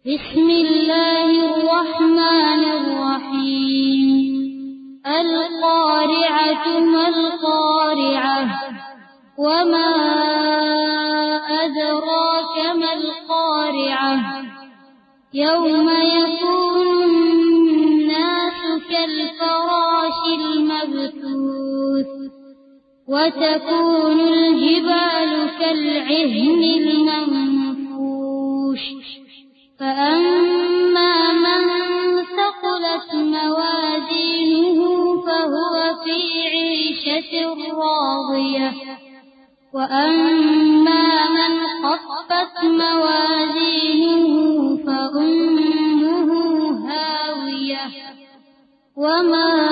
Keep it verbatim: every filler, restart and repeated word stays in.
बिस्मिल्लाहिर्रहमानिर्रहीम। अल-क़ारिअतु मल-क़ारिअह वमा अदराक मल-क़ारिअह यौम यकूनुन्नासु कल-फ़राशिल मबथूथ वतकूनुल जिबालु कल-इह्निल मंफूश फ़अम्मा मन थक़ुलत मवाज़ीनुहु फ़हुव फ़ी ईशतिर राज़ियह वअम्मा मन ख़फ़्फ़त मवाज़ीनुहु फ़उम्मुहु हावियह वमा